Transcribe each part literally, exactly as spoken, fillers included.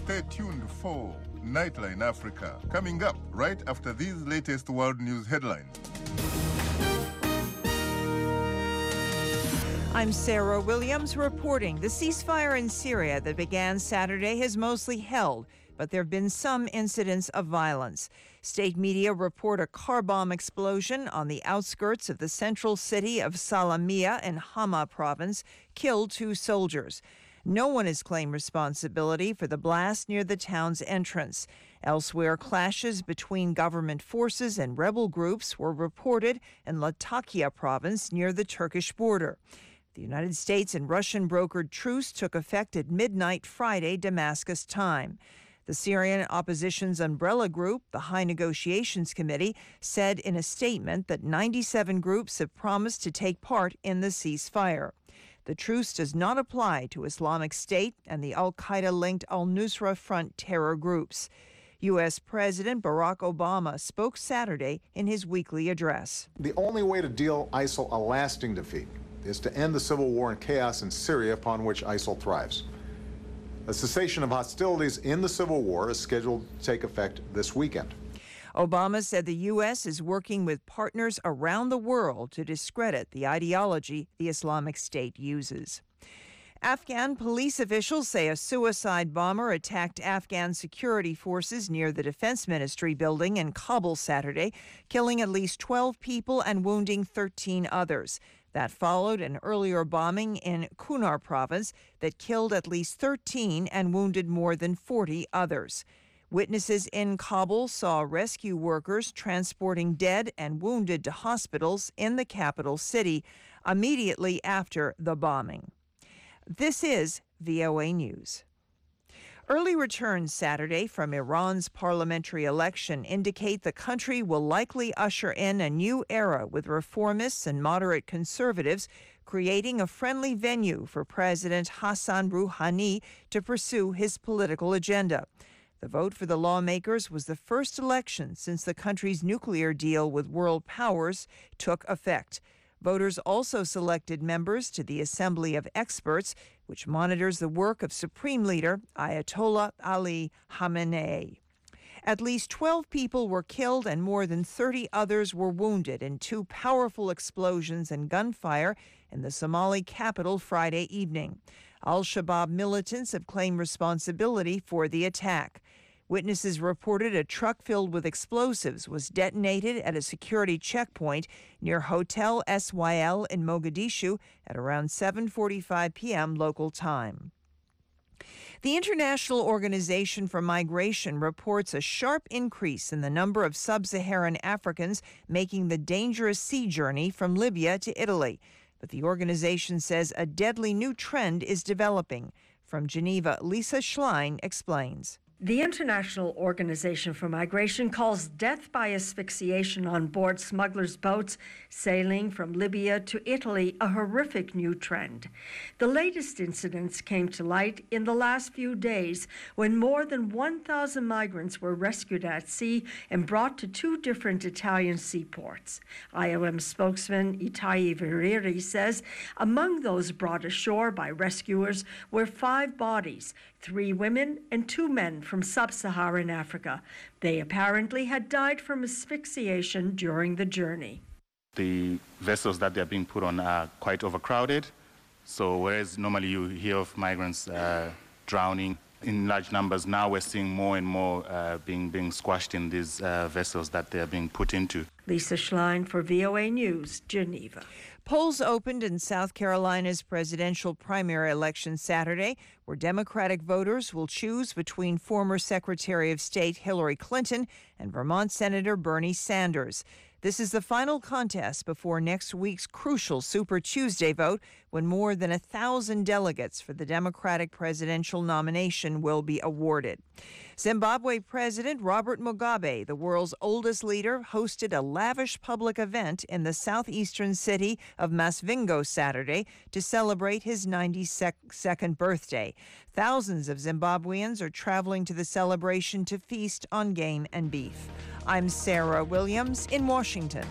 Stay tuned for Nightline Africa, coming up right after these latest world news headlines. I'm Sarah Williams reporting. The ceasefire in Syria that began Saturday has mostly held, but there have been some incidents of violence. State media report a car bomb explosion on the outskirts of the central city of Salamiyah in Hama province killed two soldiers. No one has claimed responsibility for the blast near the town's entrance. Elsewhere, clashes between government forces and rebel groups were reported in Latakia province near the Turkish border. The United States and Russian-brokered truce took effect at midnight Friday, Damascus time. The Syrian opposition's umbrella group, the High Negotiations Committee, said in a statement that ninety-seven groups have promised to take part in the ceasefire. The truce does not apply to Islamic State and the al-Qaeda-linked al-Nusra Front terror groups. U S. President Barack Obama spoke Saturday in his weekly address. The only way to deal ISIL a lasting defeat is to end the civil war and chaos in Syria upon which ISIL thrives. A cessation of hostilities in the civil war is scheduled to take effect this weekend. Obama said the U S is working with partners around the world to discredit the ideology the Islamic State uses. Afghan police officials say a suicide bomber attacked Afghan security forces near the Defense Ministry building in Kabul Saturday, killing at least twelve people and wounding thirteen others. That followed an earlier bombing in Kunar province that killed at least thirteen and wounded more than forty others. Witnesses in Kabul saw rescue workers transporting dead and wounded to hospitals in the capital city immediately after the bombing. This is V O A News. Early returns Saturday from Iran's parliamentary election indicate the country will likely usher in a new era with reformists and moderate conservatives, creating a friendly venue for President Hassan Rouhani to pursue his political agenda. The vote for the lawmakers was the first election since the country's nuclear deal with world powers took effect. Voters also selected members to the Assembly of Experts, which monitors the work of Supreme Leader Ayatollah Ali Khamenei. At least twelve people were killed and more than thirty others were wounded in two powerful explosions and gunfire in the Somali capital Friday evening. Al-Shabaab militants have claimed responsibility for the attack. Witnesses reported a truck filled with explosives was detonated at a security checkpoint near Hotel S Y L in Mogadishu at around seven forty-five p.m. local time. The International Organization for Migration reports a sharp increase in the number of sub-Saharan Africans making the dangerous sea journey from Libya to Italy. But the organization says a deadly new trend is developing. From Geneva, Lisa Schlein explains. The International Organization for Migration calls death by asphyxiation on board smugglers' boats sailing from Libya to Italy a horrific new trend. The latest incidents came to light in the last few days when more than one thousand migrants were rescued at sea and brought to two different Italian seaports. I O M spokesman Itai Veriri says among those brought ashore by rescuers were five bodies, three women and two men from sub-Saharan Africa. They apparently had died from asphyxiation during the journey. The vessels that they're being put on are quite overcrowded. So whereas normally you hear of migrants uh, drowning in large numbers, now we're seeing more and more uh, being, being squashed in these uh, vessels that they're being put into. Lisa Schlein for V O A News, Geneva. Polls opened in South Carolina's presidential primary election Saturday, where Democratic voters will choose between former Secretary of State Hillary Clinton and Vermont Senator Bernie Sanders. This is the final contest before next week's crucial Super Tuesday vote, when more than a thousand delegates for the Democratic presidential nomination will be awarded. Zimbabwe President Robert Mugabe, the world's oldest leader, hosted a lavish public event in the southeastern city of Masvingo Saturday to celebrate his ninety-second birthday. Thousands of Zimbabweans are traveling to the celebration to feast on game and beef. I'm Sarah Williams in Washington.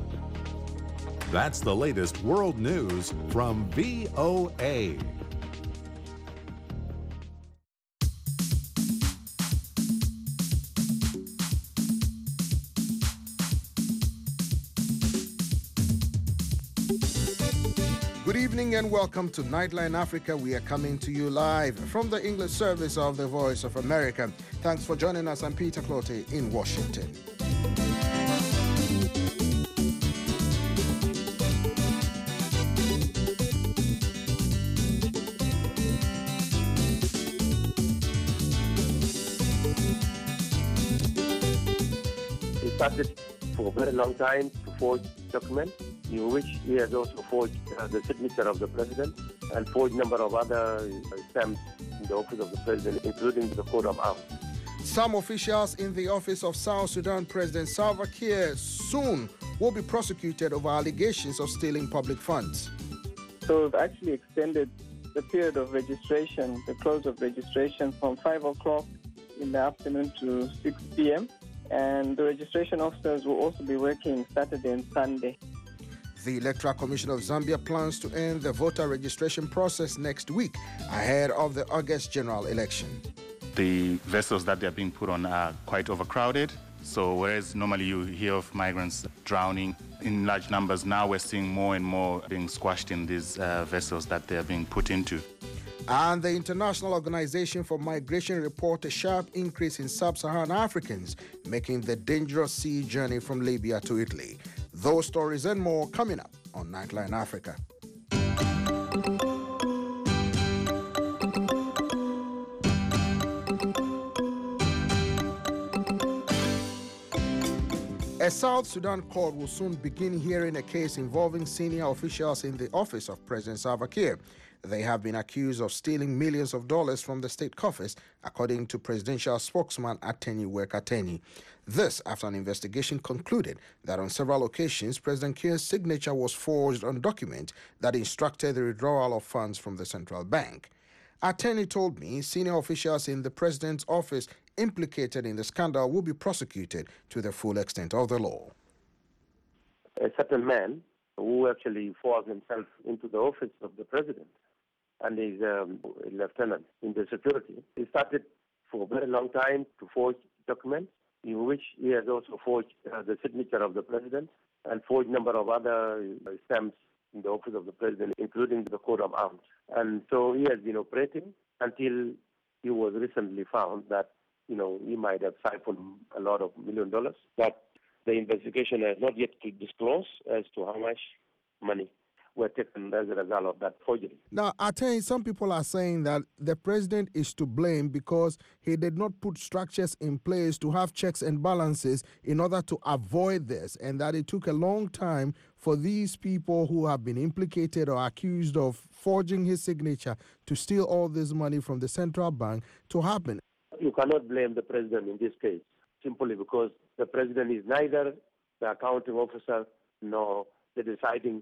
That's the latest world news from V O A. Good evening and welcome to Nightline Africa. We are coming to you live from the English service of the Voice of America. Thanks for joining us. I'm Peter Clottey in Washington. He started for a very long time to forge documents, in which he has also forged uh, the signature of the president and forged a number of other uh, stamps in the office of the president, including the coat of arms. Some officials in the office of South Sudan President Salva Kiir soon will be prosecuted over allegations of stealing public funds. So we've actually extended the period of registration, the close of registration, from five o'clock in the afternoon to six p.m. And the registration officers will also be working Saturday and Sunday. The Electoral Commission of Zambia plans to end the voter registration process next week ahead of the August general election. The vessels that they're being put on are quite overcrowded. So whereas normally you hear of migrants drowning in large numbers, now we're seeing more and more being squashed in these uh, vessels that they're being put into. And the International Organization for Migration report a sharp increase in sub-Saharan Africans making the dangerous sea journey from Libya to Italy. Those stories and more coming up on Nightline Africa. A South Sudan court will soon begin hearing a case involving senior officials in the office of President Salva Kiir. They have been accused of stealing millions of dollars from the state coffers, according to presidential spokesman Ateni Wekateni. This after an investigation concluded that on several occasions, President Kiir's signature was forged on documents that instructed the withdrawal of funds from the central bank. Ateni told me senior officials in the president's office implicated in the scandal will be prosecuted to the full extent of the law. A certain man who actually forced himself into the office of the president and is um, a lieutenant in the security. He started for a very long time to forge documents, in which he has also forged uh, the signature of the president and forged a number of other uh, stamps in the office of the president, including the coat of arms. And so he has been operating until he was recently found that, you know, he might have siphoned a lot of million dollars. But the investigation has not yet disclosed as to how much money were taken as a result of that forgery. Now, I tell you, some people are saying that the president is to blame because he did not put structures in place to have checks and balances in order to avoid this, and that it took a long time for these people who have been implicated or accused of forging his signature to steal all this money from the central bank to happen. You cannot blame the president in this case, simply because the president is neither the accounting officer nor the deciding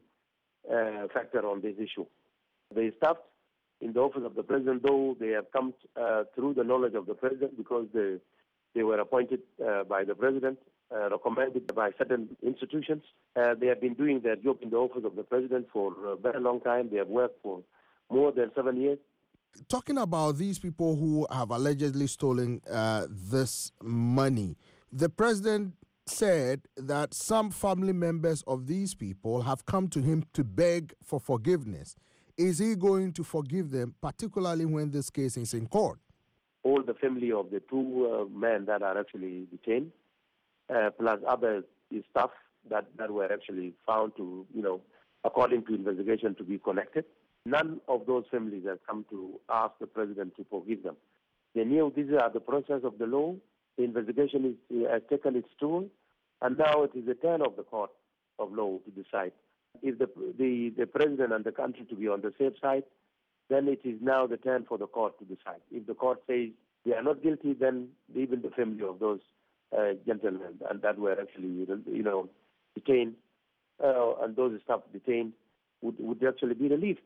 uh, factor on this issue. The staff in the office of the president, though they have come uh, through the knowledge of the president because they, they were appointed uh, by the president, uh, recommended by certain institutions. Uh, they have been doing their job in the office of the president for a very long time. They have worked for more than seven years. Talking about these people who have allegedly stolen uh, this money, the president said that some family members of these people have come to him to beg for forgiveness. Is he going to forgive them, particularly when this case is in court? All the family of the two uh, men that are actually detained, uh, plus other staff that, that were actually found to, you know, according to investigation, to be connected. None of those families have come to ask the president to forgive them. They knew these are the process of the law. The investigation is, has taken its toll, and now it is the turn of the court of law to decide. If the, the, the president and the country to be on the safe side, then it is now the turn for the court to decide. If the court says they are not guilty, then even the family of those uh, gentlemen and that were actually, you know, detained, uh, and those staff detained would, would actually be relieved.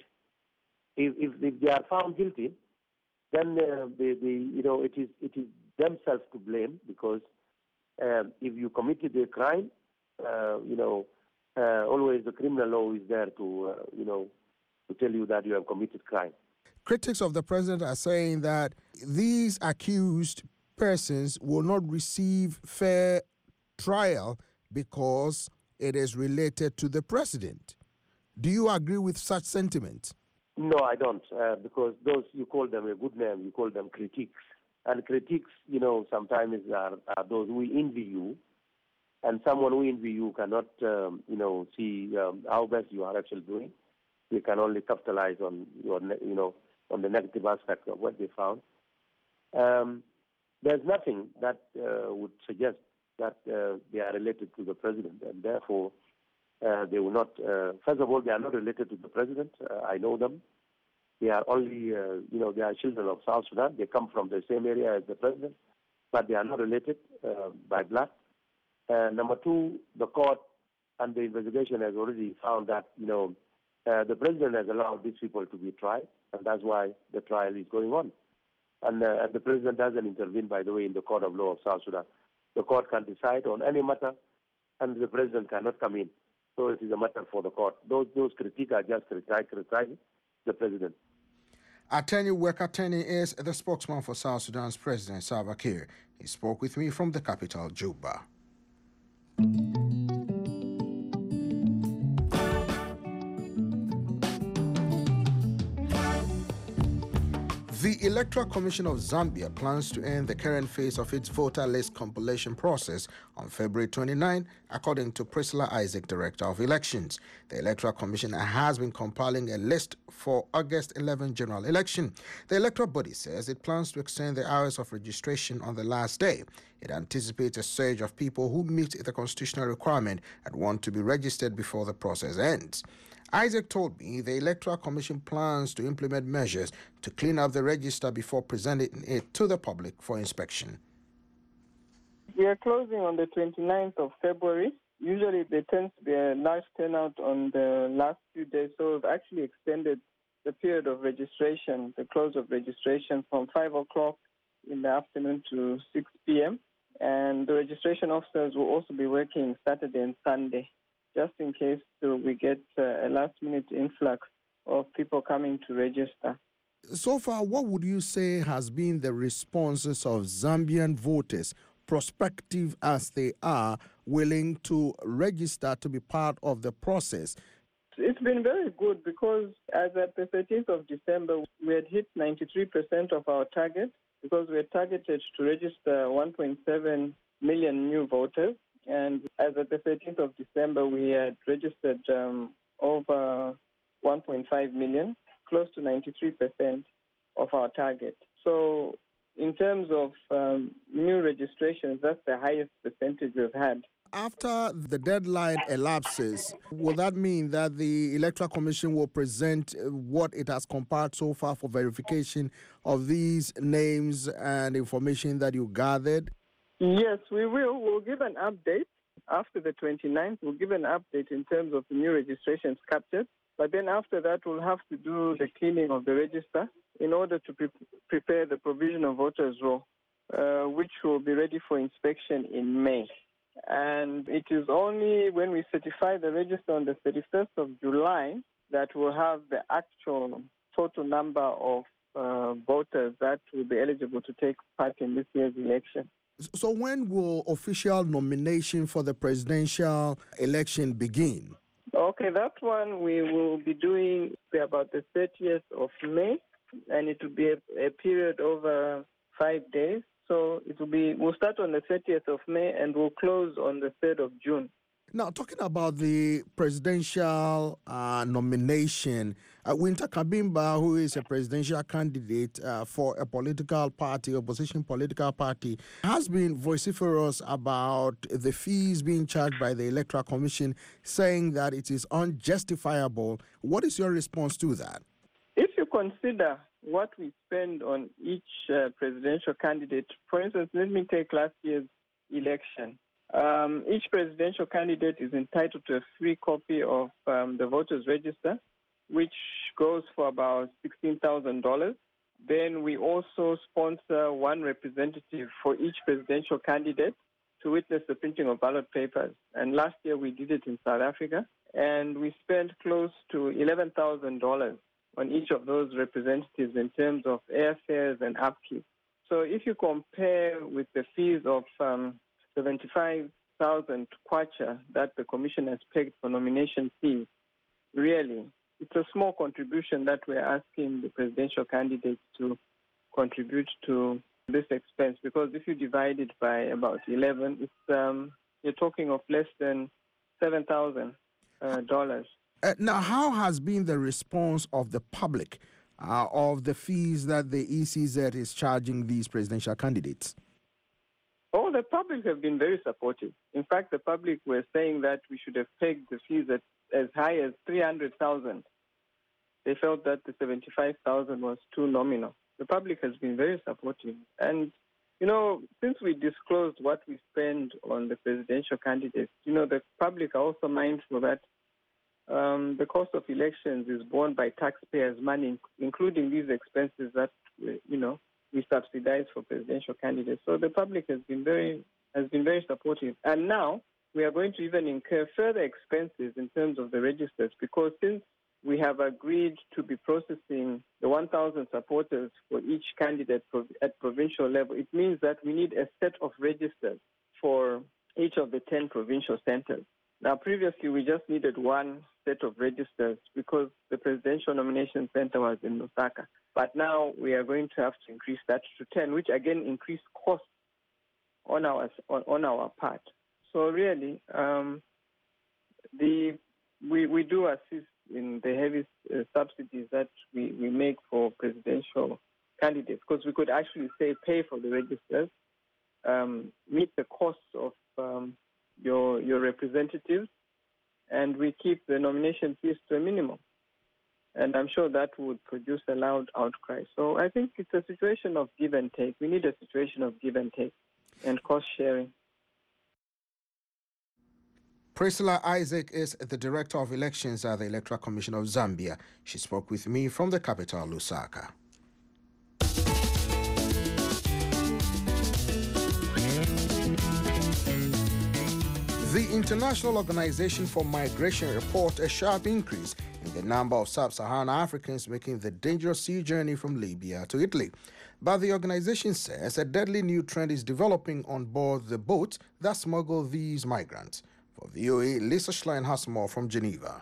If, if, if they are found guilty, then uh, the, the, you know, it is it is themselves to blame, because uh, if you committed a crime, uh, you know, uh, always the criminal law is there to, uh, you know, to tell you that you have committed crime. Critics of the president are saying that these accused persons will not receive fair trial because it is related to the president. Do you agree with such sentiments? No, I don't, uh, because those, you call them a good name, you call them critiques. And critiques, you know, sometimes are, are those who envy you, and someone who envy you cannot, um, you know, see um, how best you are actually doing. They can only capitalize on your, you know, on the negative aspect of what they found. Um, there's nothing that uh, would suggest that uh, they are related to the president, and therefore uh, they will not. Uh, first of all, they are not related to the president. Uh, I know them. They are only, uh, you know, they are children of South Sudan. They come from the same area as the president, but they are not related uh, by blood. Uh, number two, the court and the investigation has already found that, you know, uh, the president has allowed these people to be tried, and that's why the trial is going on. And, uh, and the president doesn't intervene, by the way, in the court of law of South Sudan. The court can decide on any matter, and the president cannot come in. So it is a matter for the court. Those those critiques are just criticizing the president. Attorney Wekateni is the spokesman for South Sudan's President Salva Kiir. He spoke with me from the capital, Juba. The Electoral Commission of Zambia plans to end the current phase of its voter list compilation process on February twenty-ninth, according to Priscilla Isaac, Director of Elections. The Electoral Commission has been compiling a list for August eleventh general election. The electoral body says it plans to extend the hours of registration on the last day. It anticipates a surge of people who meet the constitutional requirement and want to be registered before the process ends. Isaac told me the Electoral Commission plans to implement measures to clean up the register before presenting it to the public for inspection. We are closing on the twenty-ninth of February. Usually there tends to be a large turnout on the last few days, so we've actually extended the period of registration, the close of registration, from five o'clock in the afternoon to six p.m. And the registration officers will also be working Saturday and Sunday, just in case uh, we get uh, a last-minute influx of people coming to register. So far, what would you say has been the responses of Zambian voters, prospective as they are, willing to register to be part of the process? It's been very good because as at the thirteenth of December, we had hit ninety-three percent of our target because we had targeted to register one point seven million new voters. And as at the thirteenth of December, we had registered um, over one point five million, close to ninety-three percent of our target. So in terms of um, new registrations, that's the highest percentage we've had. After the deadline elapses, will that mean that the Electoral Commission will present what it has compiled so far for verification of these names and information that you gathered? Yes, we will. We'll give an update after the twenty-ninth. We'll give an update in terms of the new registrations captured. But then after that, we'll have to do the cleaning of the register in order to pre- prepare the provisional voters roll, uh, which will be ready for inspection in May. And it is only when we certify the register on the thirty-first of July that we'll have the actual total number of uh, voters that will be eligible to take part in this year's election. So when will official nomination for the presidential election begin? Okay, that one we will be doing about the thirtieth of May, and it will be a, a period over five days. So it will be, we'll start on the thirtieth of May and we'll close on the third of June. Now, talking about the presidential uh, nomination, uh, Winter Kabimba, who is a presidential candidate uh, for a political party, opposition political party, has been vociferous about the fees being charged by the Electoral Commission, saying that it is unjustifiable. What is your response to that? If you consider what we spend on each uh, presidential candidate, for instance, let me take last year's election. Um, each presidential candidate is entitled to a free copy of um, the voters' register, which goes for about sixteen thousand dollars. Then we also sponsor one representative for each presidential candidate to witness the printing of ballot papers. And last year we did it in South Africa, and we spent close to eleven thousand dollars on each of those representatives in terms of airfares and upkeep. So if you compare with the fees of um, seventy-five thousand kwacha that the Commission has pegged for nomination fees, really, it's a small contribution that we're asking the presidential candidates to contribute to this expense, because if you divide it by about eleven, it's um, you're talking of less than seven thousand dollars. Uh, now, how has been the response of the public uh, of the fees that the E C Z is charging these presidential candidates? Oh, the public have been very supportive. In fact, the public were saying that we should have pegged the fees at as high as three hundred thousand. They felt that the seventy-five thousand was too nominal. The public has been very supportive. And, you know, since we disclosed what we spend on the presidential candidates, you know, the public are also mindful that um, the cost of elections is borne by taxpayers' money, including these expenses that, you know, we subsidize for presidential candidates. So the public has been very has been very supportive. And now we are going to even incur further expenses in terms of the registers, because since we have agreed to be processing the one thousand supporters for each candidate at provincial level, it means that we need a set of registers for each of the ten provincial centers. Now, previously, we just needed one set of registers because the presidential nomination center was in Lusaka. But now we are going to have to increase that to ten, which again increase costs on our on, on our part. So really, um, the we we do assist in the heavy uh, subsidies that we, we make for presidential candidates, because we could actually say pay for the registers, um, meet the costs of um, your your representatives, and we keep the nomination fees to a minimum. And I'm sure that would produce a loud outcry. So I think it's a situation of give and take. We need a situation of give and take and cost sharing. Priscilla Isaac is the Director of Elections at the Electoral Commission of Zambia. She spoke with me from the capital, Lusaka. The International Organization for Migration reports a sharp increase in the number of sub-Saharan Africans making the dangerous sea journey from Libya to Italy. But the organization says a deadly new trend is developing on board the boats that smuggle these migrants. For V O A, Lisa Schlein has more from Geneva.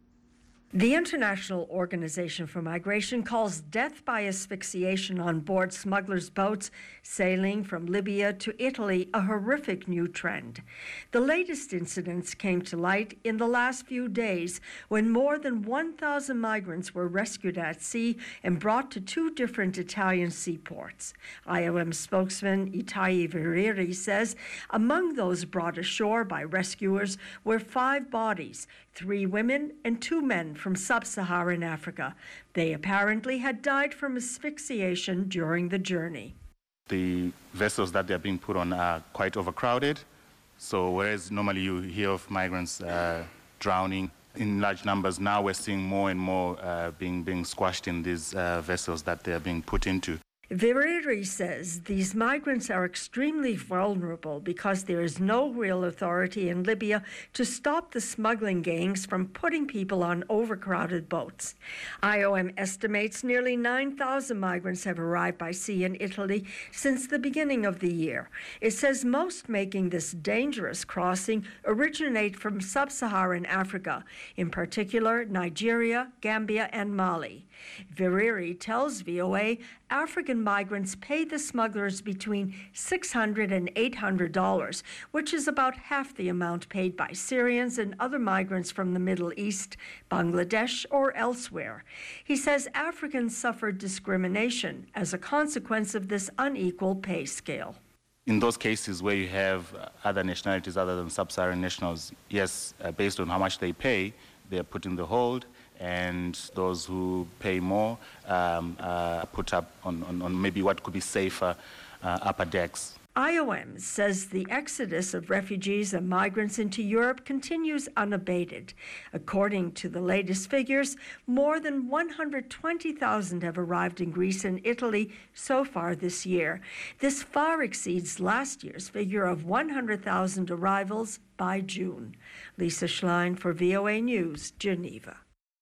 The International Organization for Migration calls death by asphyxiation on board smugglers' boats sailing from Libya to Italy a horrific new trend. The latest incidents came to light in the last few days when more than one thousand migrants were rescued at sea and brought to two different Italian seaports. I O M spokesman Itai Veriri says among those brought ashore by rescuers were five bodies, three women and two men from sub-Saharan Africa. They apparently had died from asphyxiation during the journey. The vessels that they're being put on are quite overcrowded. So whereas normally you hear of migrants uh, drowning in large numbers, now we're seeing more and more uh, being, being squashed in these uh, vessels that they're being put into. Veriri says these migrants are extremely vulnerable because there is no real authority in Libya to stop the smuggling gangs from putting people on overcrowded boats. I O M estimates nearly nine thousand migrants have arrived by sea in Italy since the beginning of the year. It says most making this dangerous crossing originate from sub-Saharan Africa, in particular Nigeria, Gambia, and Mali. Veriri tells V O A African migrants pay the smugglers between six hundred dollars and eight hundred dollars, which is about half the amount paid by Syrians and other migrants from the Middle East, Bangladesh, or elsewhere. He says Africans suffer discrimination as a consequence of this unequal pay scale. In those cases where you have other nationalities other than sub-Saharan nationals, yes, uh, based on how much they pay, they're put in the hold, and those who pay more um, uh, put up on, on, on maybe what could be safer uh, upper decks. I O M says the exodus of refugees and migrants into Europe continues unabated. According to the latest figures, more than one hundred twenty thousand have arrived in Greece and Italy so far this year. This far exceeds last year's figure of one hundred thousand arrivals by June. Lisa Schlein for V O A News, Geneva.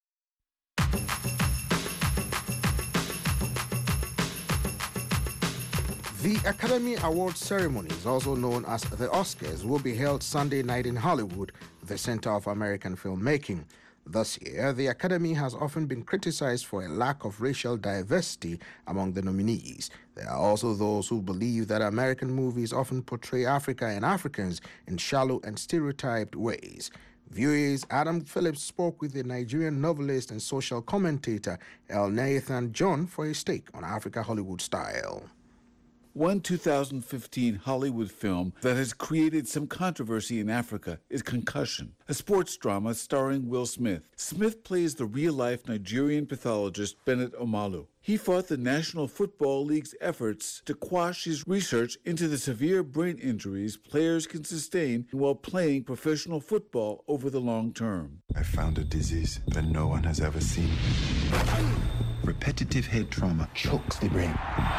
The Academy Awards ceremonies, also known as the Oscars, will be held Sunday night in Hollywood, the center of American filmmaking. This year, the Academy has often been criticized for a lack of racial diversity among the nominees. There are also those who believe that American movies often portray Africa and Africans in shallow and stereotyped ways. V O A's Adam Phillips spoke with the Nigerian novelist and social commentator El Nathan John for his take on Africa Hollywood style. One two thousand fifteen Hollywood film that has created some controversy in Africa is Concussion, a sports drama starring Will Smith. Smith plays the real-life Nigerian pathologist Bennett Omalu. He fought the National Football League's efforts to quash his research into the severe brain injuries players can sustain while playing professional football over the long term. I found a disease that no one has ever seen. Repetitive head trauma chokes the brain.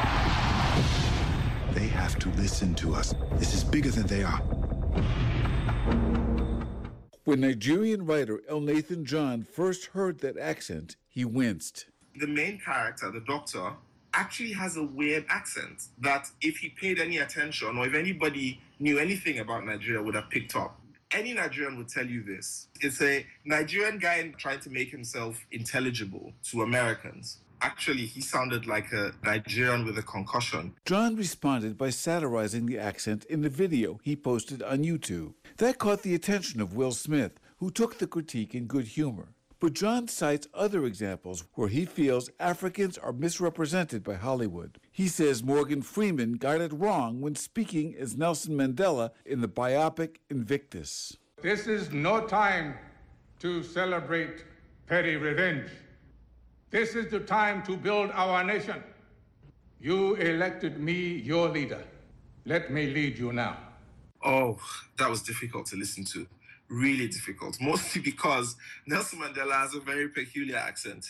They have to listen to us. This is bigger than they are. When Nigerian writer El Nathan John first heard that accent, he winced. The main character, the doctor, actually has a weird accent that if he paid any attention or if anybody knew anything about Nigeria would have picked up. Any Nigerian would tell you this. It's a Nigerian guy trying to make himself intelligible to Americans. Actually, he sounded like a Nigerian with a concussion. John responded by satirizing the accent in the video he posted on YouTube. That caught the attention of Will Smith, who took the critique in good humor. But John cites other examples where he feels Africans are misrepresented by Hollywood. He says Morgan Freeman got it wrong when speaking as Nelson Mandela in the biopic Invictus. This is no time to celebrate petty revenge. This is the time to build our nation. You elected me your leader. Let me lead you now. Oh, that was difficult to listen to. Really difficult. Mostly because Nelson Mandela has a very peculiar accent.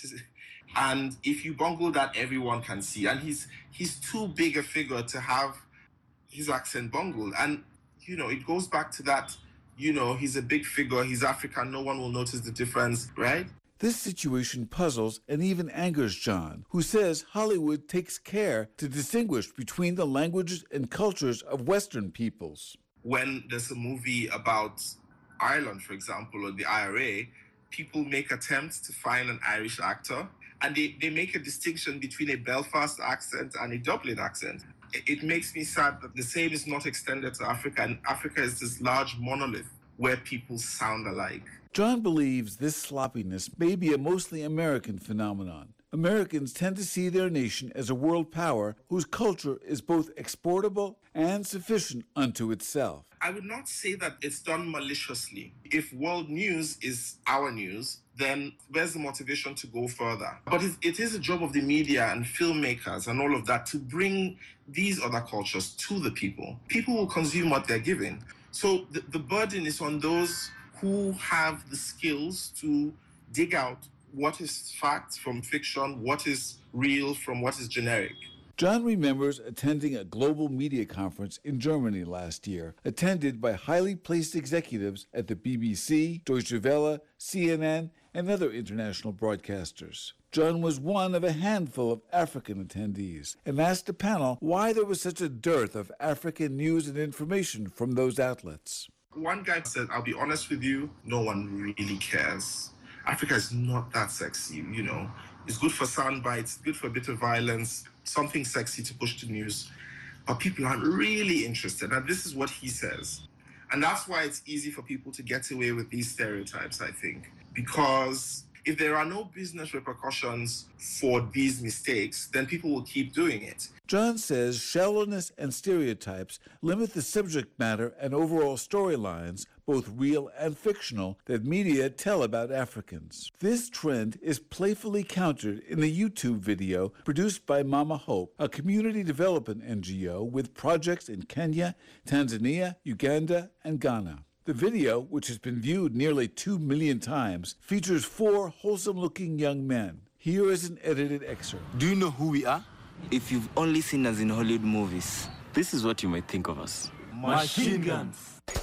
And if you bungle that, everyone can see. And he's he's too big a figure to have his accent bungled. And, you know, it goes back to that, you know, he's a big figure, he's African, no one will notice the difference, right? This situation puzzles and even angers John, who says Hollywood takes care to distinguish between the languages and cultures of Western peoples. When there's a movie about Ireland, for example, or the I R A, people make attempts to find an Irish actor, and they, they make a distinction between a Belfast accent and a Dublin accent. It, it makes me sad that the same is not extended to Africa, and Africa is this large monolith where people sound alike. John believes this sloppiness may be a mostly American phenomenon. Americans tend to see their nation as a world power whose culture is both exportable and sufficient unto itself. I would not say that it's done maliciously. If world news is our news, then where's the motivation to go further? But it, it is a job of the media and filmmakers and all of that to bring these other cultures to the people. People will consume what they're given. So the, the burden is on those who have the skills to dig out what is fact from fiction, what is real from what is generic. John remembers attending a global media conference in Germany last year, attended by highly placed executives at the B B C, Deutsche Welle, C N N, and other international broadcasters. John was one of a handful of African attendees and asked the panel why there was such a dearth of African news and information from those outlets. One guy said, I'll be honest with you, no one really cares. Africa is not that sexy, you know. It's good for sound bites, good for a bit of violence, something sexy to push to news. But people aren't really interested. And this is what he says. And that's why it's easy for people to get away with these stereotypes, I think. Because if there are no business repercussions for these mistakes, then people will keep doing it. John says shallowness and stereotypes limit the subject matter and overall storylines, both real and fictional, that media tell about Africans. This trend is playfully countered in the YouTube video produced by Mama Hope, a community development N G O with projects in Kenya, Tanzania, Uganda, and Ghana. The video, which has been viewed nearly two million times, features four wholesome-looking young men. Here is an edited excerpt. Do you know who we are? If you've only seen us in Hollywood movies, this is what you might think of us. Machine guns.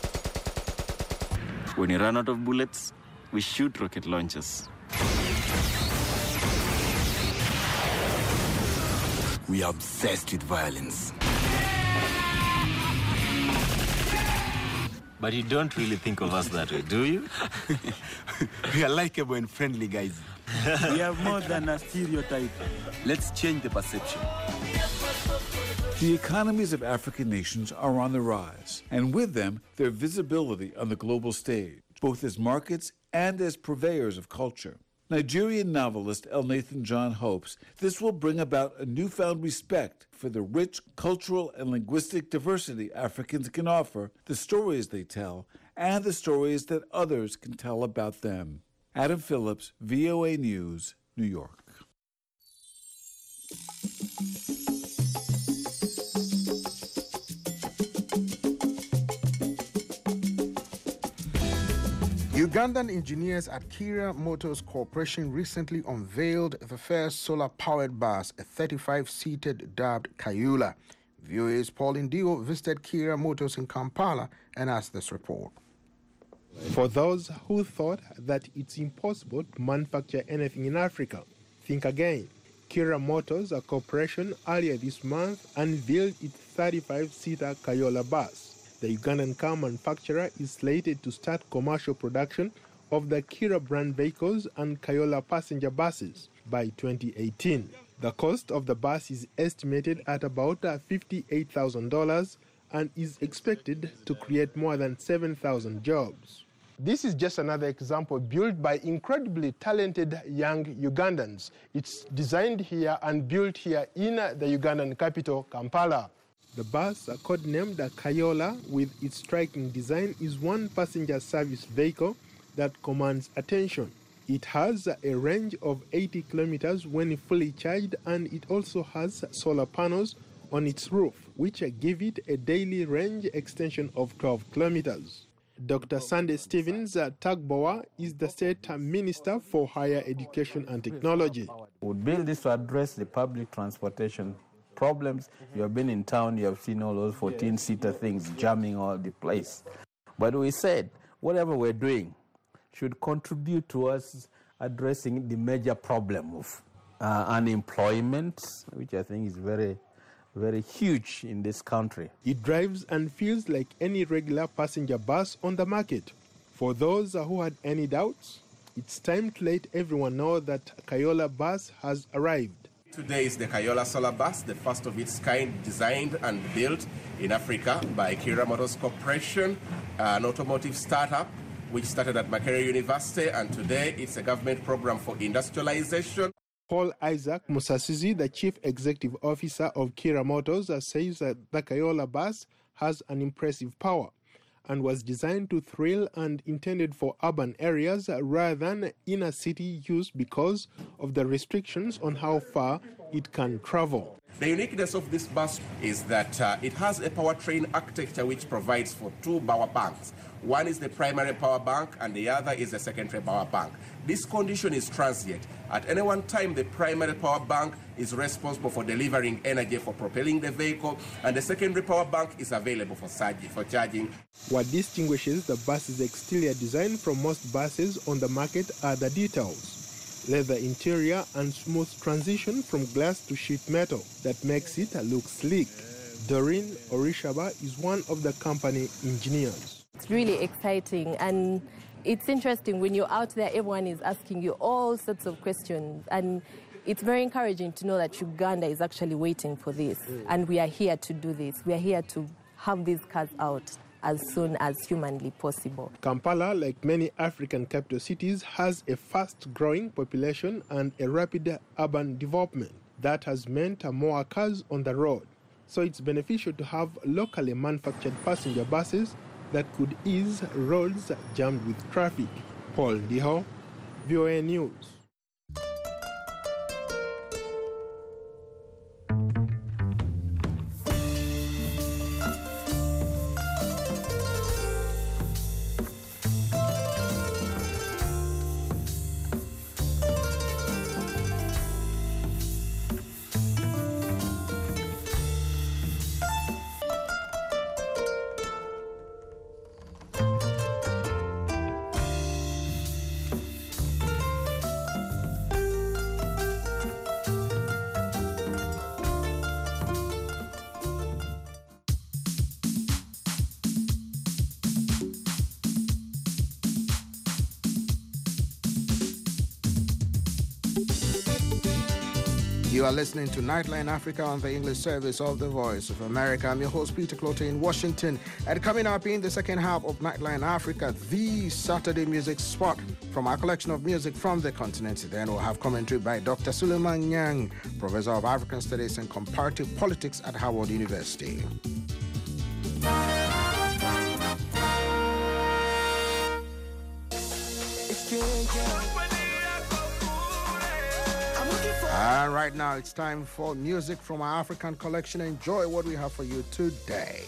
When we run out of bullets, we shoot rocket launchers. We are obsessed with violence. But you don't really think of us that way, do you? We are likable and friendly guys. We have more than a stereotype. Let's change the perception. The economies of African nations are on the rise, and with them, their visibility on the global stage, both as markets and as purveyors of culture. Nigerian novelist Elnathan John hopes this will bring about a newfound respect for the rich cultural and linguistic diversity Africans can offer, the stories they tell, and the stories that others can tell about them. Adam Phillips, V O A News, New York. Ugandan engineers at Kira Motors Corporation recently unveiled the first solar-powered bus, a thirty-five-seated dubbed Kayoola. V O A's Pauline Dio visited Kira Motors in Kampala and asked this report. For those who thought that it's impossible to manufacture anything in Africa, think again. Kira Motors, a corporation, earlier this month unveiled its thirty-five-seater Kayoola bus. The Ugandan car manufacturer is slated to start commercial production of the Kira brand vehicles and Kayoola passenger buses by twenty eighteen. The cost of the bus is estimated at about fifty-eight thousand dollars and is expected to create more than seven thousand jobs. This is just another example built by incredibly talented young Ugandans. It's designed here and built here in the Ugandan capital, Kampala. The bus, codenamed the Kayoola, with its striking design, is one passenger service vehicle that commands attention. It has a range of eighty kilometers when fully charged, and it also has solar panels on its roof, which give it a daily range extension of twelve kilometers. Doctor Sunday Stevens Tagboa is the State Minister for Higher Education and Technology. We build this to address the public transportation problems. You have been in town, you have seen all those fourteen-seater things jamming all the place. But we said, whatever we're doing should contribute to us addressing the major problem of uh, unemployment, which I think is very, very huge in this country. It drives and feels like any regular passenger bus on the market. For those who had any doubts, it's time to let everyone know that Kayoola bus has arrived. Today is the Kayoola Solar Bus, the first of its kind designed and built in Africa by Kira Motors Corporation, an automotive startup which started at Makerere University, and today it's a government program for industrialization. Paul Isaac Musasizi, the Chief Executive Officer of Kira Motors, says that the Kayoola bus has an impressive power and was designed to thrill and intended for urban areas rather than inner city use because of the restrictions on how far it can travel. The uniqueness of this bus is that uh, it has a powertrain architecture which provides for two power banks. One is the primary power bank and the other is the secondary power bank. This condition is transient. At any one time, the primary power bank is responsible for delivering energy for propelling the vehicle, and the secondary power bank is available for charging. What distinguishes the bus's exterior design from most buses on the market are the details. Leather interior and smooth transition from glass to sheet metal that makes it look sleek. Doreen Orishaba is one of the company engineers. It's really exciting, and it's interesting when you're out there, everyone is asking you all sorts of questions, and it's very encouraging to know that Uganda is actually waiting for this, and we are here to do this. We are here to have these cars out as soon as humanly possible. Kampala, like many African capital cities, has a fast-growing population and a rapid urban development that has meant more cars on the road. So it's beneficial to have locally manufactured passenger buses that could ease roads jammed with traffic. Paul Diho, V O A News. You are listening to Nightline Africa on the English service of the Voice of America. I'm your host, Peter Clote in Washington. And coming up in the second half of Nightline Africa, the Saturday music spot from our collection of music from the continent. Then we'll have commentary by Doctor Suleiman Nyang, Professor of African Studies and Comparative Politics at Howard University. And right now it's time for music from our African collection. Enjoy what we have for you today.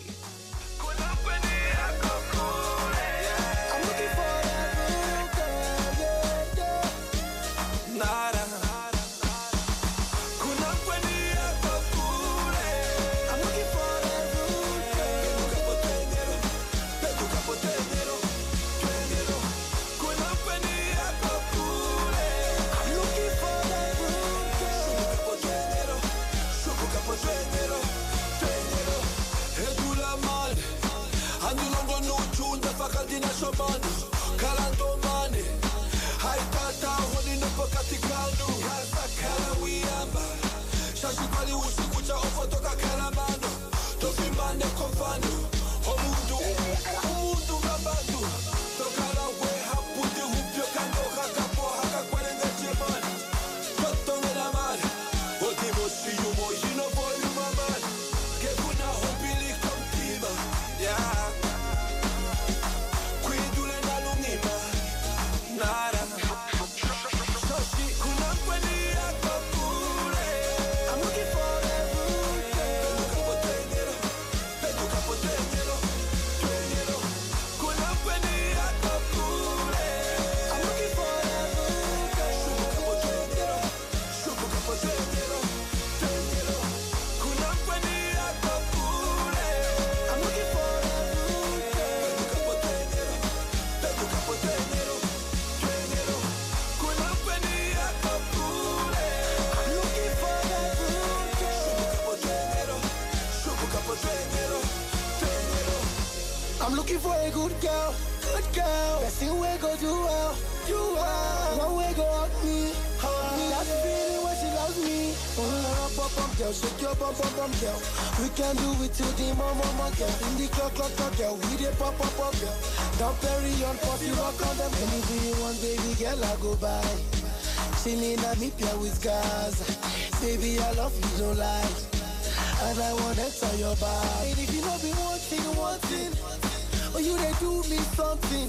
I'm looking for a good girl, good girl. Best thing we go do well, do well. One way go out me, out me. That's the feeling when she loves me. Oh, pop pop girl, shake your bum bum bum girl. We can do it till the mom mama girl. In the clock clock clock girl, we dey pop pop pop girl. Don't bury on pussy rock on them. Anything you want, baby girl, I go buy. Chilling at me here with scars. Baby, I love you, no lie. And I want to enter your body. And if you know be one thing, one thing, or you they do me something,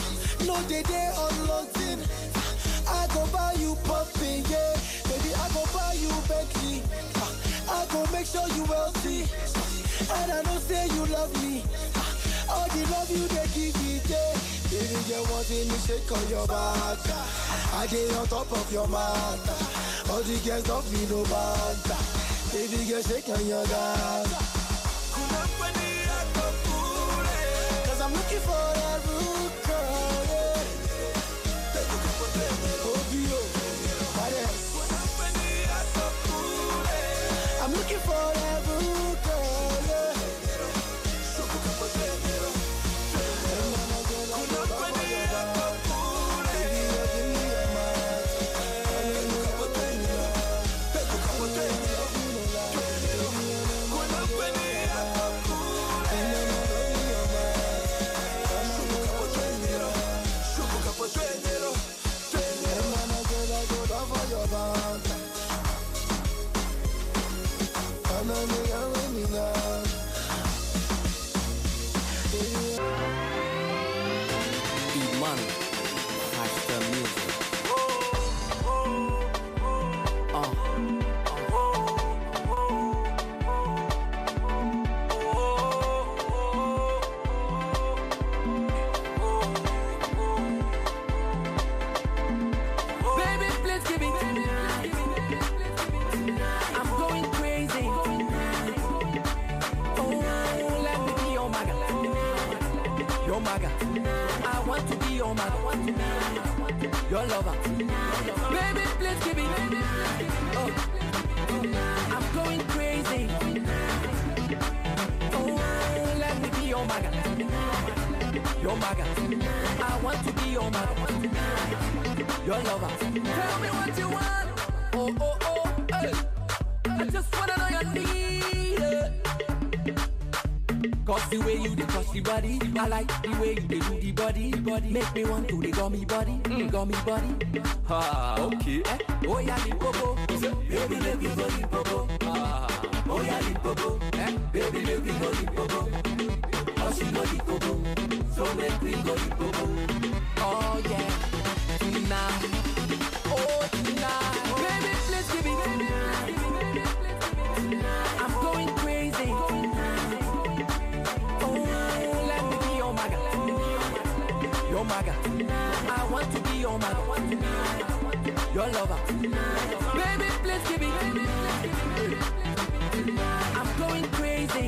no they they unlocking. I go buy you pumping, yeah. Baby, I go buy you Bentley. I go make sure you wealthy. And I know say you love me. All the love you they give me, yeah. Baby, you want me shake on your back. I get on top of your mat. All the girls don't be no bad. Baby, girl, shake on your gas. Cause I'm looking for that root girl, yeah. I'm looking for that root girl, yeah. Your lover, baby, please give me. Oh, I'm going crazy. Oh, let me be your maga, your maga. I want to be your maga, your lover. Tell me what you want. Oh, oh, oh, hey. I just wanna know your need. Yeah. Cause the way you dey touch the body, I like the way you dey do the body, body. Make me want to the gummy body, mm. gummy body. Ah, okay. Eh? Oh yeah, the popo, baby, let me go the popo. Ah, oh yeah, the popo, eh? Baby, let me go the popo. Oh, she go the popo, so make me go the popo. Oh yeah, tonight, oh tonight, baby, let's give it. I'm going crazy. Your maga, I want to be your maga, your lover. Baby, please give it. I'm going crazy.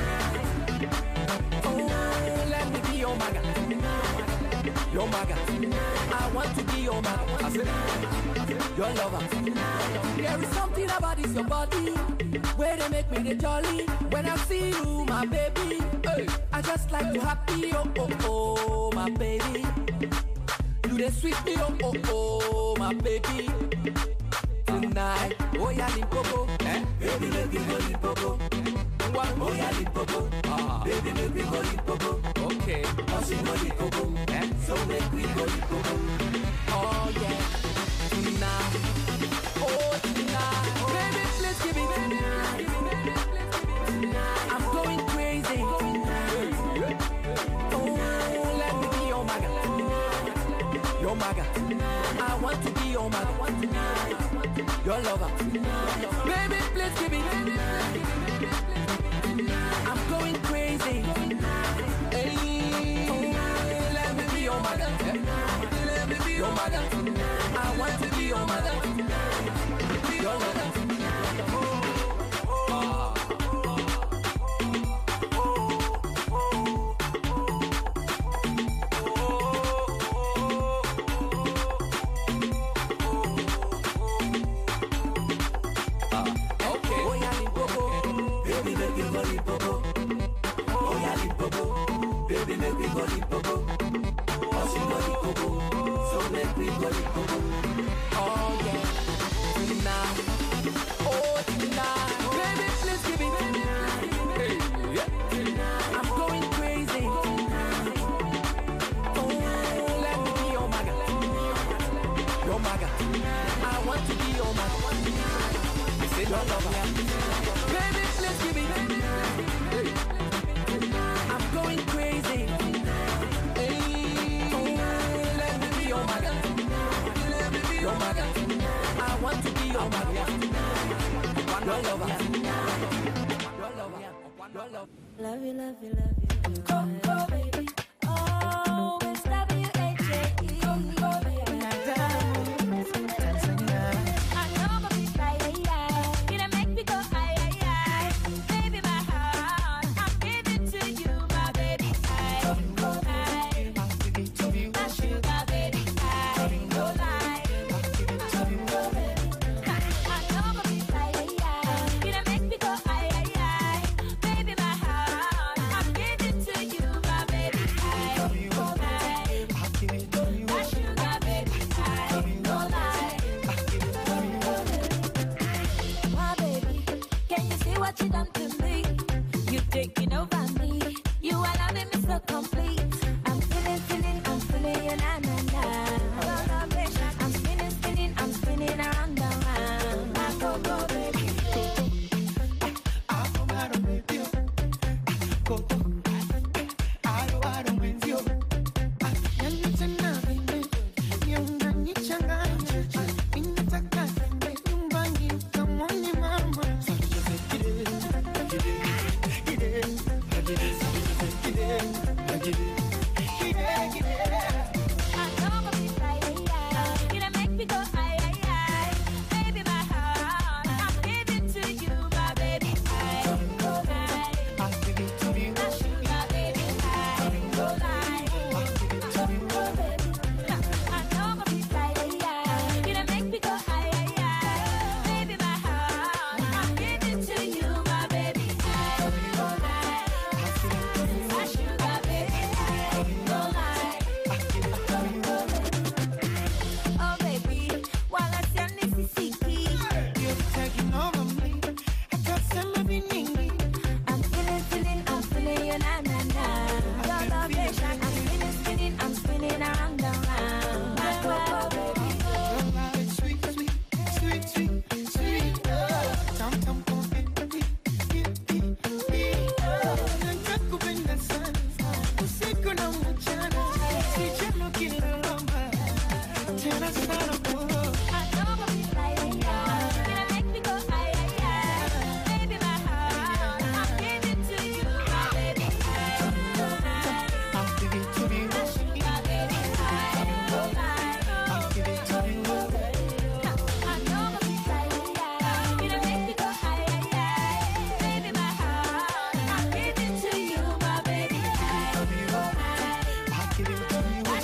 Oh, let me be your maga, your maga. I want to be your maga. I said, your lover. There is something about this your body where they make me the jolly. When I see you, my baby, hey, I just like to happy. Oh oh oh, my baby. You the sweet me, oh oh oh, my baby. Tonight, oh yeah, Limpopo, eh? Baby, let me go Limpopo. Oh yeah, Limpopo, ah, baby, let me go Limpopo. Okay, oh she go Limpopo, eh? So make me go Limpopo. Oh yeah, tonight, oh tonight, baby, let's give it. I'm going crazy. Oh, let me be your maga, your maga. I want to be your maga, your lover. Baby, please give it. I'm going crazy. Hey, oh, let me be your maga, let me be your maga. I want to be your maga, your lover. Love you, love you, love you. Go, go, baby. Oh, it's W H A E. Go, go, baby. I know my big guy, yeah. You done make me go, aye, aye, aye. Baby, my heart, I'm giving to you, my baby. Aye, go, aye. My sugar, baby. Aye, go, aye. Go, baby. I know my big guy, yeah. You done make me go, aye, aye, aye. Baby, my heart, I'm giving to you, my baby. you, na na na. Your love is I'm spinning, spinning, I'm spinning around and round. My cocoa baby. Sweet, sweet, sweet, sweet, sweet. Tam tam coffee, nataka kupenda sana usiku na mchana, sijalo kila lamba tena sana kwa. I know what we like, yeah. Gonna make me go high, yeah. Baby, my heart, I'm giving to you, my baby. I'll give it to you. My baby, I'll give it to you. I know what we like, yeah. Gonna make me go high, yeah. Baby, my heart, I'm giving to you, my baby. I'll give it to you. My baby, I'll give it to you.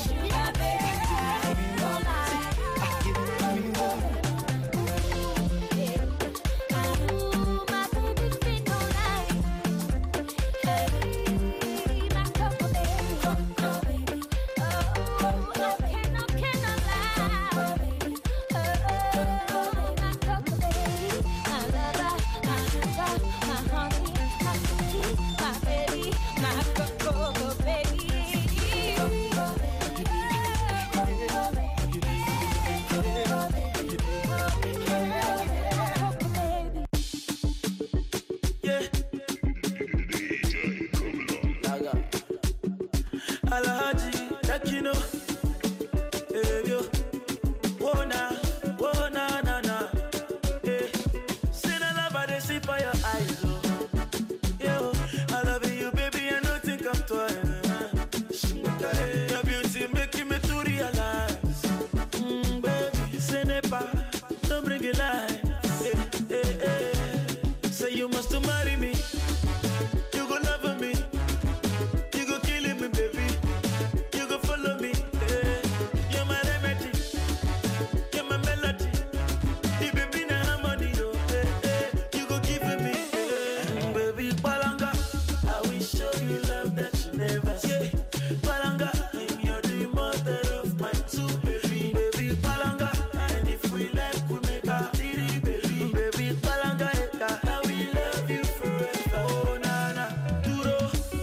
Alhaji, Takino, eh, yo, wona, wona, na, na, eh. See the love I dey see by your eyes, oh. Yo, I love you, baby, I don't think I'm twice. Your beauty making me to realize, mm, baby, ce n'est pas, don't bring it lies, eh, eh, eh. Say you must marry me, you go love me. You go killing me, baby. You go follow me. Eh. You're my remedy. You're my melody. The baby na harmony, oh. Eh, eh. You go give me, eh. Baby, Palanga. I will show you love that you never see. Palanga, and you're the mother of my two baby. Baby, Palanga, and if we like, we make a three, baby. Baby, Palanga, I will love you forever. Oh, na na, duro.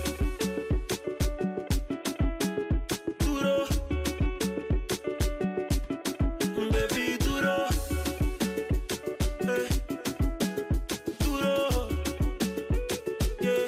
Duro, baby, duro, eh, duro, yeah.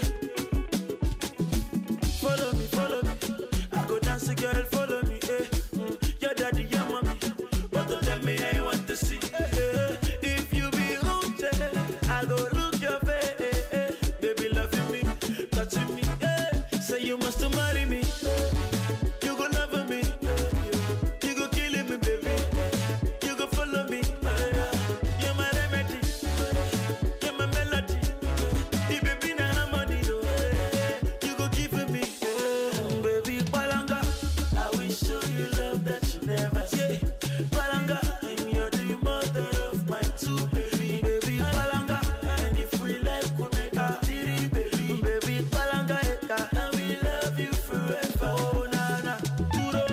Follow me, follow me. I go dance, girl, follow me, eh. Mm. Your daddy, your mommy, but don't tell me I want to see. Eh. If you be hooked, I go look your face, eh, eh. Baby, loving me, touching me, eh. Say you must marry me. You go love me, you go killing me, baby. You go follow me, you're my remedy, you're my melody. The baby na harmony, oh. You go give me, baby, Palanga. I will show you love that you never see. Palanga, and you're the mother of my two baby. Baby, Palanga, and if we like, we make a three, baby. Baby, Palanga, I will love you forever. Oh, na na, duro.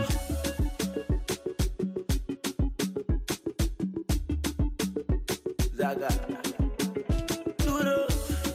Zaga, duro.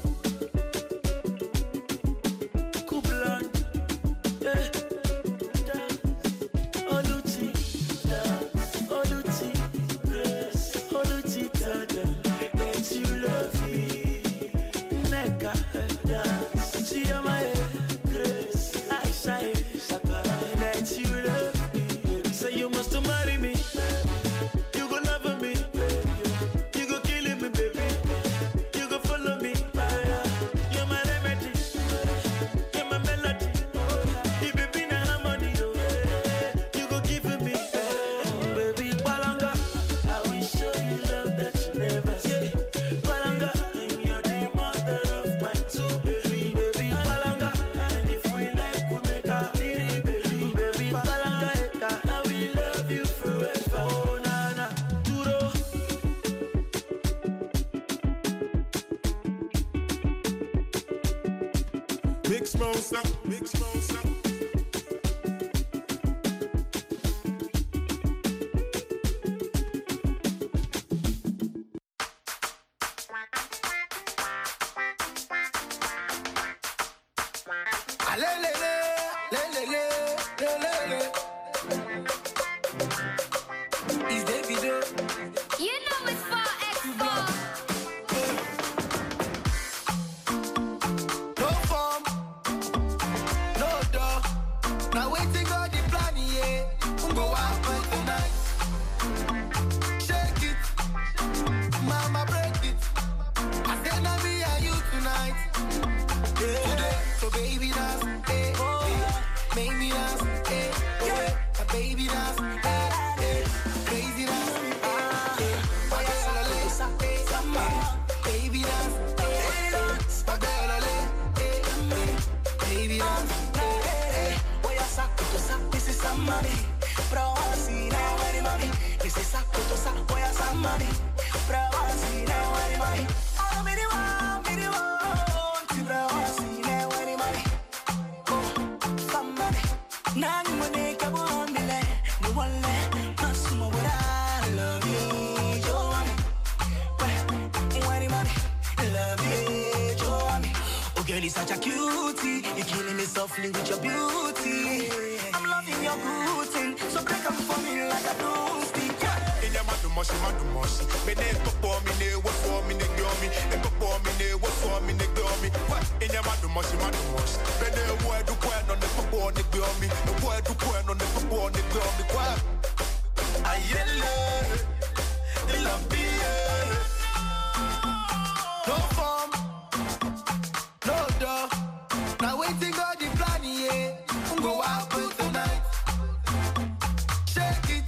Kublan, eh. Dance, Oluti, dance, Oluti, grace, Oluti, tada. That you love me, Neka, dance. See my head, grace, I say, Saka. That you love me, say you must marry me. You go love me, you go killing me, baby. You go follow me, you're my remedy, you're my melody. The baby na harmony, oh. You go give me, baby, Palanga. I will show you love that you never see. Palanga, and you're the mother of my two baby. Baby, Palanga, and if we like, we make a three, baby. Baby, Palanga, I will love you forever. Oh, na na, duro. Mix monster, mix monster. Wow. le le le, le le le, le le le. It's Davido. You know it's for Expo. No form, no door. Now waiting on the plan, yeah. Go out for tonight. Shake it, mama break it. I said now me and you tonight. Yeah. Today, so baby dance, eh, eh. Make me dance, eh, eh. A baby dance, eh, eh. Crazy dance, ah, eh. My girl, I lay, eh, eh. Baby dance, eh, eh. My girl, I lay, eh, eh. Baby dance, eh, eh. Voy a sacar tu sa, this is some money. Bro, I see now where the money. This is saco tu sa, voy a some money. Bro, I see now where the money. Oh, me the one, me the one. See, bro, I see now where the money. Oh, some money. Now you wanna come on, me like no one let us more what I love you, Johnny. Where the money? Love you, Johnny. Oh, girl, you're such a cutie. You're killing me softly with your beauty. I'm loving your good thing, so break up for me like a blue stick. In your madu moshi, madu moshi. Me ne popo mi ne wo for mi ne girl me. E popo mi ne wo for mi ne girl me. What? In your madu moshi, madu moshi. Me ne wo du kwe no ne popo ne girl me. Ne wo du kwe no ne popo ne girl me. What? Ayele, the love be no form, no door. Now waiting on the plan, yeah. Go out for tonight. Shake it,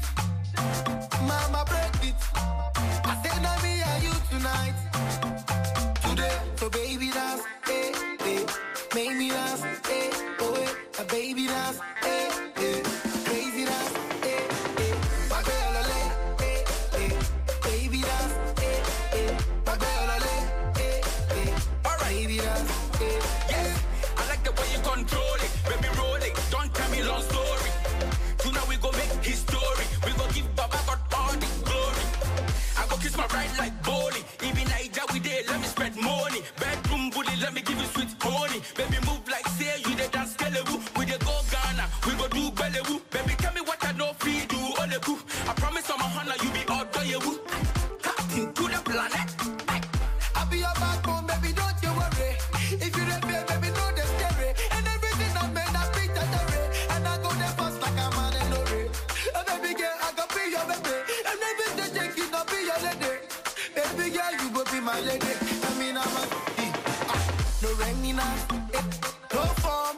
mama break it. I said now me and you tonight. Today, so baby dance, eh, eh. Make me dance, eh, oh, eh. A baby dance, eh, eh. Crazy dance, eh, eh. My girl, I lay, eh, eh. Baby dance, eh, eh. My girl, I lay, eh, eh. Baby dance, eh, Yes, I like the way you control it. Baby, roll it. Don't tell me long story. Tonight we go make history. We go give Baba God all the glory. I go kiss my ride like bowling. Even Niger we there, let me spread money. Bedroom bully, let me give you sweet honey. Baby, move like say you the dance skelewu. We dey go Ghana, we go do belewu. Baby, tell me what I know free do all the good. I promise on my honor you be all do you. Captain to the planet. I'll be your backbone, baby, don't you worry. If you don't pay, baby, know the story. And everything I made, I beat the story. And I go there fast like a man in lorry. And baby girl, I can be your baby. And everything shaking, I'll be your lady. Baby girl, you go be my lady. I mean, I'm a ah, no rain, eh, no form,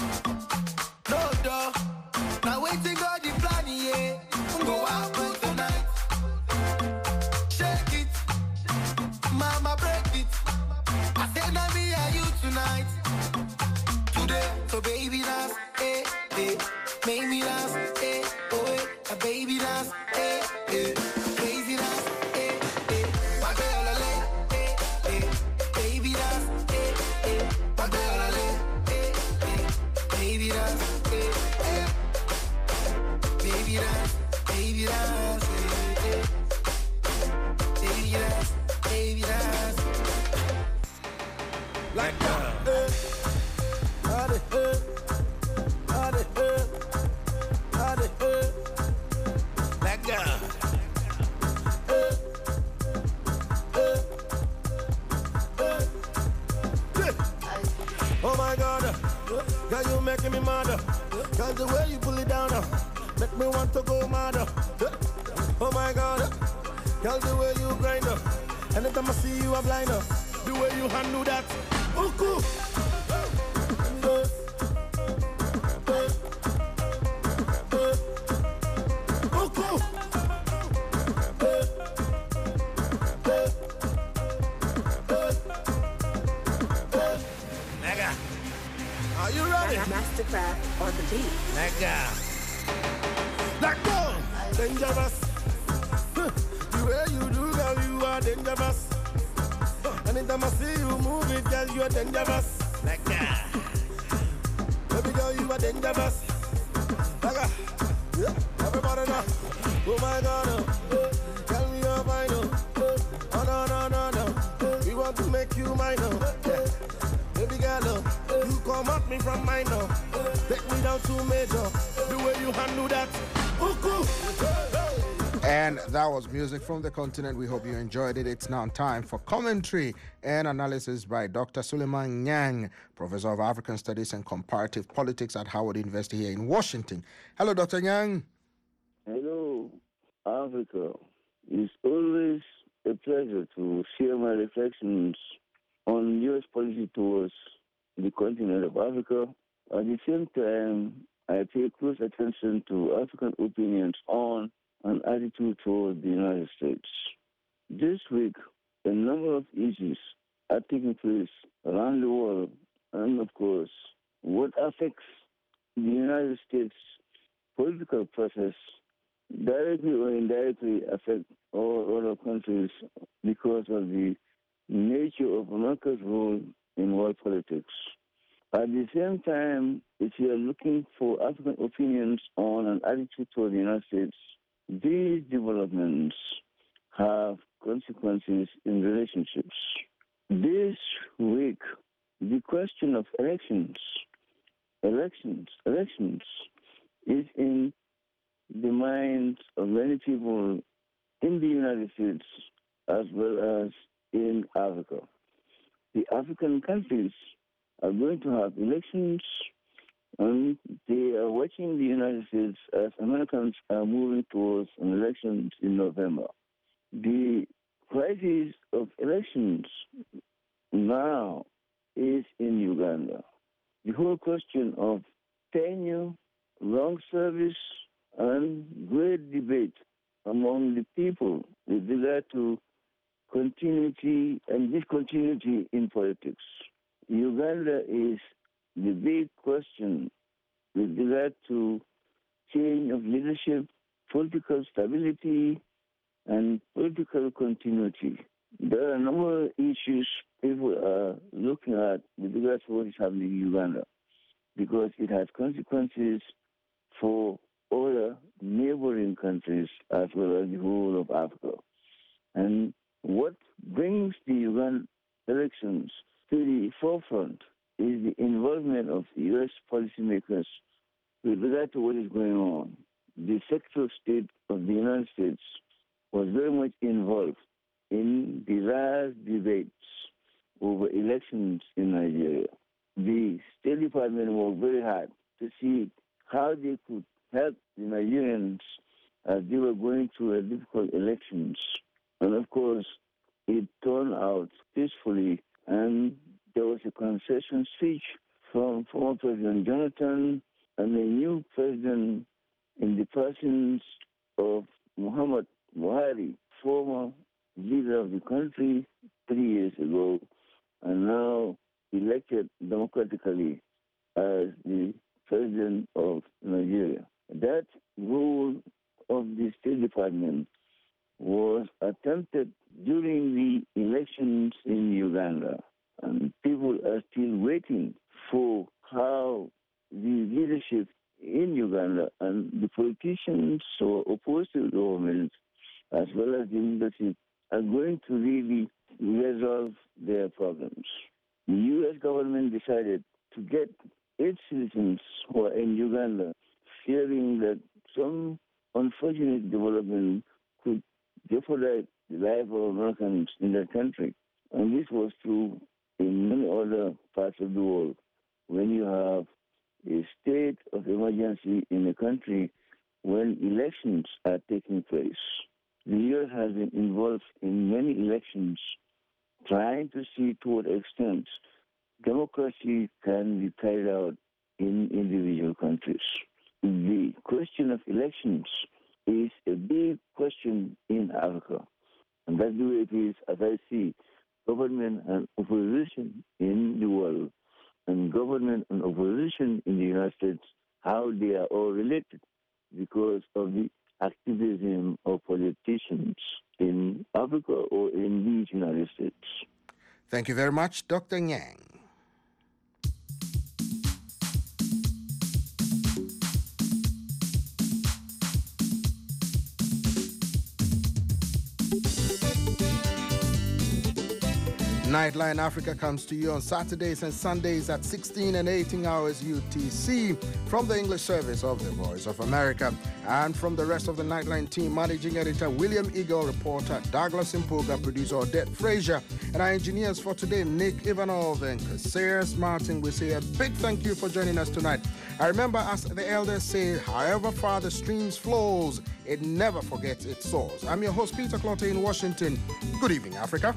no door. Now waiting on the plan, yeah. Go out for tonight. Shake it, mama break it. I said now me and you tonight. Today, so baby dance, eh, eh. Make me dance, eh, oh, eh. A baby dance, eh, eh. Crazy dance, eh, eh. My girl, I lay, eh, eh. Baby dance, eh, eh. My girl, I lay, eh, eh. Baby dance, eh, eh. Baby dance, baby dance, eh, eh. Baby dance, baby dance. Like that, eh. Got it, eh. Got it, eh. Got it, eh. Like that, eh. Eh. Eh. Oh my God, girl, you making me mad. Girl, the way you pull it down, make me want to go mad. Oh my God, girl, the way you grind up. Anytime I see you, I'm blind up. The way you handle that. Oh, cool. Oh, cool. Nigga, are you ready? Mastercraft on the beat. Nigga, let go. Dangerous. The way you do, girl, you are dangerous. Anytime I see you move it, girl, you are dangerous. Like that. Baby girl, you are dangerous. Like that. Yeah, everybody know. Oh my God, oh. Tell me you're fine, oh. Oh no, no, no, no. We want to make you mine, oh. Yeah. Baby girl, oh. You come at me from minor. Take me down to major. The way you handle that. And that was music from the continent. We hope you enjoyed it. It's now time for commentary and analysis by Doctor Suleiman Nyang, Professor of African Studies and Comparative Politics at Howard University here in Washington. Hello, Doctor Nyang. Hello, Africa. It's always a pleasure to share my reflections on U S policy towards the continent of Africa. At the same time, I pay close attention to African opinions on and attitude toward the United States. This week, a number of issues are taking place around the world, and of course, what affects the United States political process directly or indirectly affect all other countries because of the nature of America's role in world politics. At the same time, if you are looking for African opinions on an attitude toward the United States, these developments have consequences in relationships. This week, the question of elections, elections, elections is in the minds of many people in the United States as well as in Africa. The African countries are going to have elections, and they are watching the United States as Americans are moving towards an election in November. The crisis of elections now is in Uganda. The whole question of tenure, long service, and great debate among the people with regard to continuity and discontinuity in politics. Uganda is the big question with regard to change of leadership, political stability, and political continuity. There are a number of issues people are looking at with regard to what is happening in Uganda, because it has consequences for other neighboring countries as well as the whole of Africa. And what brings the Ugandan elections to the forefront is the involvement of U S policymakers with regard to what is going on. The Secretary of State of the United States was very much involved in the last debates over elections in Nigeria. The State Department worked very hard to see how they could help the Nigerians as they were going through a difficult elections. And of course, it turned out peacefully, and there was a concession speech from former President Jonathan and the new president in the persons of Muhammad Buhari, former leader of the country three years ago, and now elected democratically as the president of Nigeria. That role of the State Department was attempted during the elections in Uganda, and people are still waiting for how the leadership in Uganda and the politicians who are opposed to the government, as well as the leadership, are going to really resolve their problems. The U S government decided to get its citizens who are in Uganda, fearing that some unfortunate development could jeopardize the life of Americans in their country. And this was true in many other parts of the world. When you have a state of emergency in a country, when elections are taking place, the U S has been involved in many elections, trying to see to what extent democracy can be carried out in individual countries. The question of elections is a big question in Africa. And that's the way it is, as I see, government and opposition in the world, and government and opposition in the United States, how they are all related because of the activism of politicians in Africa or in these United States. Thank you very much, Doctor Nyang. Nightline Africa comes to you on Saturdays and Sundays at sixteen and eighteen hours U T C from the English service of the Voice of America. And from the rest of the Nightline team, managing editor William Eagle, reporter Douglas Impuga, producer Odette Frazier, and our engineers for today, Nick Ivanov and Cassius Martin. We say a big thank you for joining us tonight. I remember, as the elders say, however far the streams flows, it never forgets its source. I'm your host, Peter Clotte in Washington. Good evening, Africa.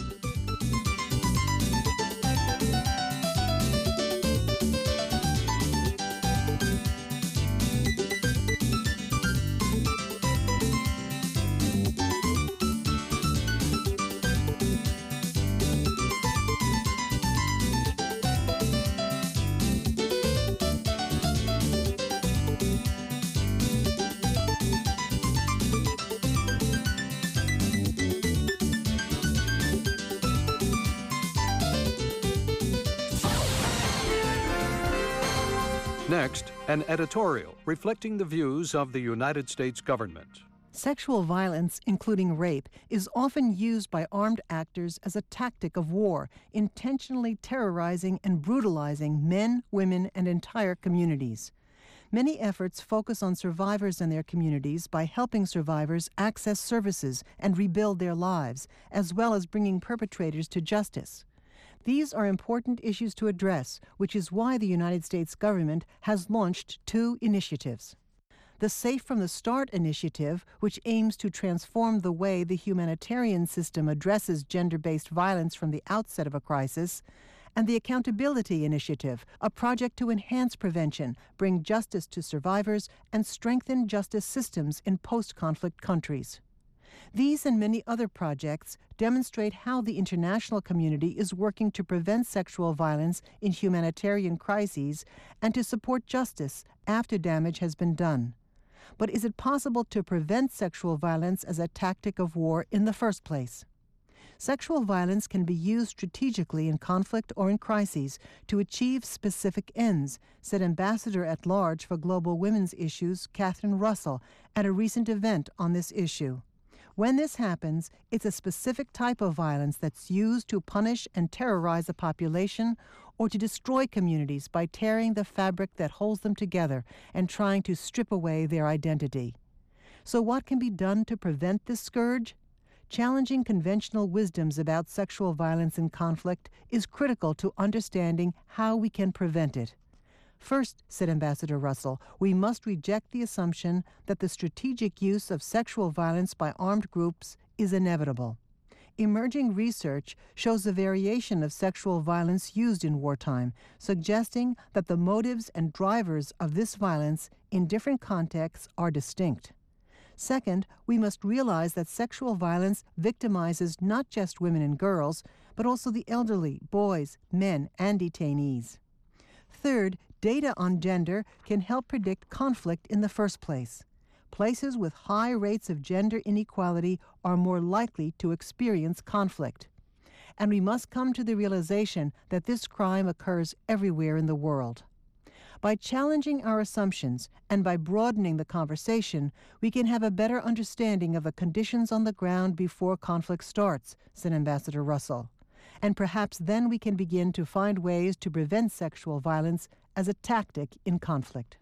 Next, an editorial reflecting the views of the United States government. Sexual violence, including rape, is often used by armed actors as a tactic of war, intentionally terrorizing and brutalizing men, women, and entire communities. Many efforts focus on survivors and their communities by helping survivors access services and rebuild their lives, as well as bringing perpetrators to justice. These are important issues to address, which is why the United States government has launched two initiatives. The Safe from the Start initiative, which aims to transform the way the humanitarian system addresses gender-based violence from the outset of a crisis, and the Accountability Initiative, a project to enhance prevention, bring justice to survivors, and strengthen justice systems in post-conflict countries. These and many other projects demonstrate how the international community is working to prevent sexual violence in humanitarian crises and to support justice after damage has been done. But is it possible to prevent sexual violence as a tactic of war in the first place? Sexual violence can be used strategically in conflict or in crises to achieve specific ends, said Ambassador at Large for Global Women's Issues Catherine Russell at a recent event on this issue. When this happens, it's a specific type of violence that's used to punish and terrorize a population or to destroy communities by tearing the fabric that holds them together and trying to strip away their identity. So what can be done to prevent this scourge? Challenging conventional wisdoms about sexual violence in conflict is critical to understanding how we can prevent it. First, said Ambassador Russell, we must reject the assumption that the strategic use of sexual violence by armed groups is inevitable. Emerging research shows a variation of sexual violence used in wartime, suggesting that the motives and drivers of this violence in different contexts are distinct. Second, we must realize that sexual violence victimizes not just women and girls, but also the elderly, boys, men, and detainees. Third, data on gender can help predict conflict in the first place. Places with high rates of gender inequality are more likely to experience conflict. And we must come to the realization that this crime occurs everywhere in the world. By challenging our assumptions and by broadening the conversation, we can have a better understanding of the conditions on the ground before conflict starts, said Ambassador Russell. And perhaps then we can begin to find ways to prevent sexual violence as a tactic in conflict.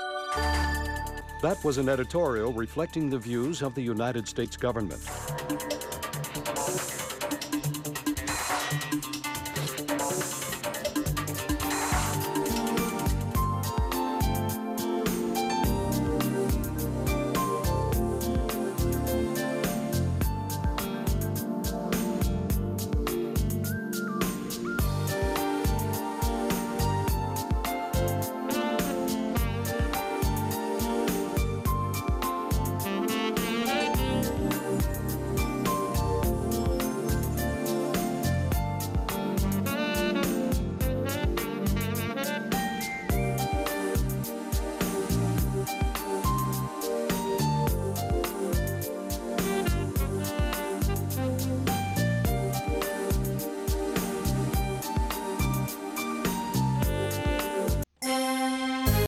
That was an editorial reflecting the views of the United States government.